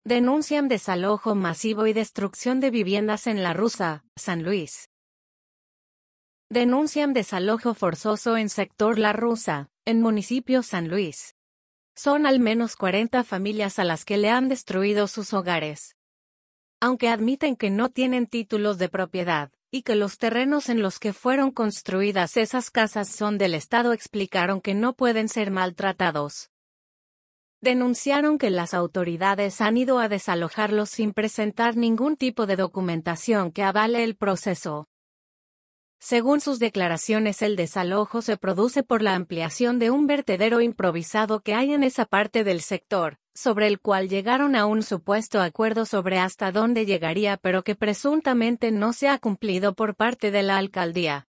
Denuncian desalojo masivo y destrucción de viviendas en La Rusa, San Luis. Denuncian desalojo forzoso en sector La Rusa, en municipio San Luis. Son al menos 40 familias a las que le han destruido sus hogares. Aunque admiten que no tienen títulos de propiedad, y que los terrenos en los que fueron construidas esas casas son del Estado, explicaron que no pueden ser maltratados. Denunciaron que las autoridades han ido a desalojarlos sin presentar ningún tipo de documentación que avale el proceso. Según sus declaraciones, el desalojo se produce por la ampliación de un vertedero improvisado que hay en esa parte del sector, sobre el cual llegaron a un supuesto acuerdo sobre hasta dónde llegaría, pero que presuntamente no se ha cumplido por parte de la alcaldía.